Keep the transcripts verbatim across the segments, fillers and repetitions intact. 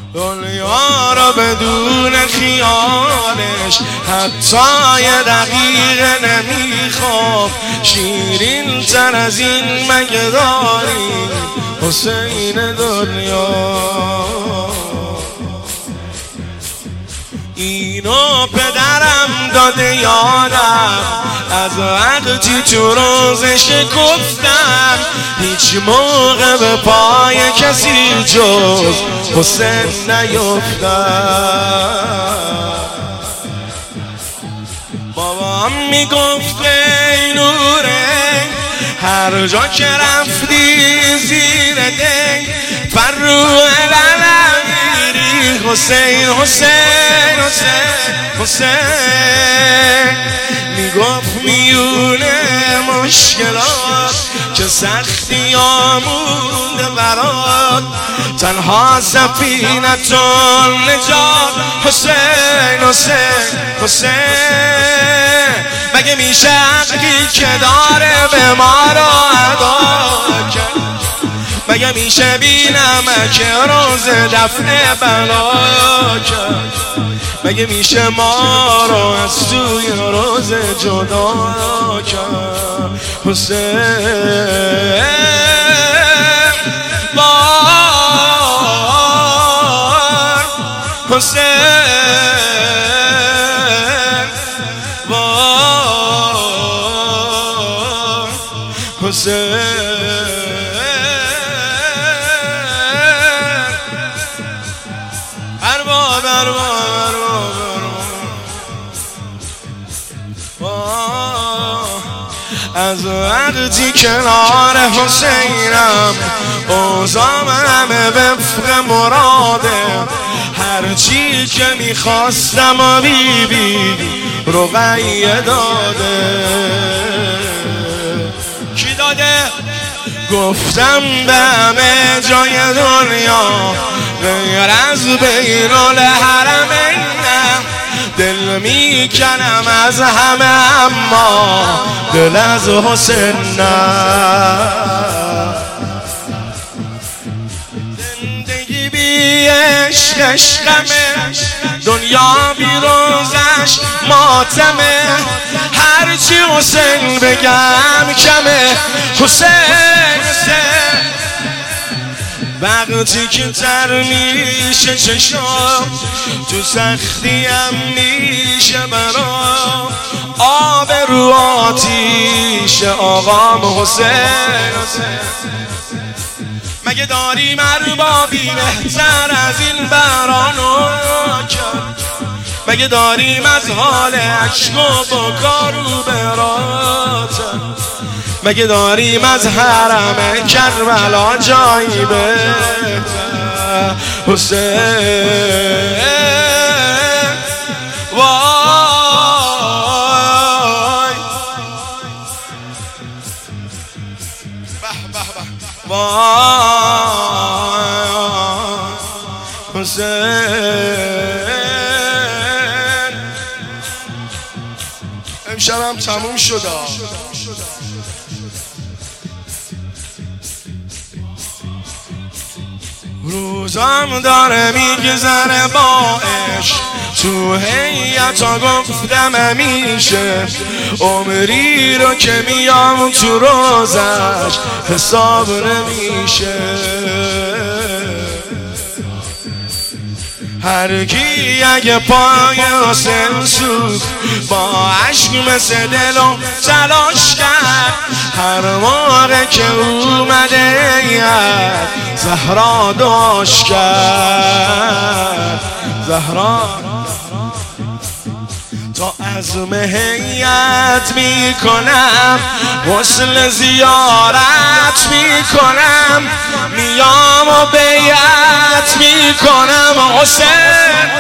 دنیا را بدون خیالش حتی یه دقیقه نمیخوام. شیرین تر از این مگه داری حسین دنیا؟ اینو پدرم داده یادم از وقتی تو روزش گفتم هیچ موقع به پای کسی جز حسین نیفتم. بابام میگفت ای نوره هر جا که رفتی زیر دی فرو حسین حسین حسین حسین. میگفت میونه مشکلات که سختی آمونده برات تنها سفینتون نجات حسین حسین حسین. مگه میشه عقلی که داره به ما را ادا کرد؟ مگه میشه بینم که روز دفع بلا کرد؟ مگه میشه ما رو از توی روز جدا کرد؟ حسین بار حسین بار حسین از وقتی کنار حسینم اوزام همه وفق مراده. هرچی که میخواستم و بی بی رقیه داده. کی داده؟ گفتم به همه جای دنیا غیر از بین الحرمین دل میکنم از همه اما دل از حسین نه. زندگی بی عشق عشقمه دنیا بی روزش ماتمه. هرچی حسین بگم کمه حسین حسین. وقتی که تر میشه چشم تو سختیم میشه برام آب رو آتیش آقام حسین. مگه داریم اربابی بهتر از این برانو کرد؟ مگه داریم از حال عشق و بکا رو براتن؟ مگه داریم از حرم کربلا جایی بهتر؟ حسین وای وای حسین. امشبم تموم شد. روزم داره میگذره با عشق تو هیئتا گفتم همیشه عمری رو که میام تو روزش حساب نمیشه. هر کی اگه پای حسین سوخت با عشق مثل دلم تلاش کرد. هر موقع که اومده یاد زهرا داشت کرد. زهرا تا عزم هیئت میکنم وصل زیارت میکنم میام و بیعت میکنم. حسین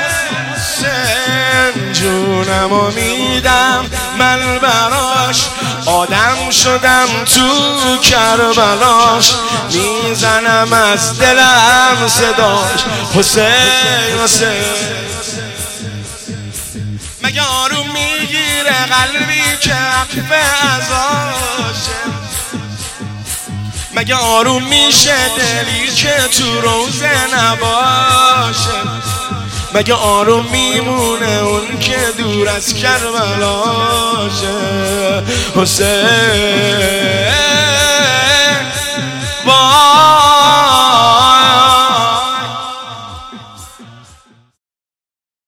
حسین جونم و میدم من براش آدم شدم تو کربلاش میزنم از دلم صداش. حسین حسین مگه آروم میگیره قلبی که عقب ازاشه؟ مگه آروم میشه دلی که تو روزه نباشه؟ مگه آروم میمونه اون که دور از کربلاشه حسین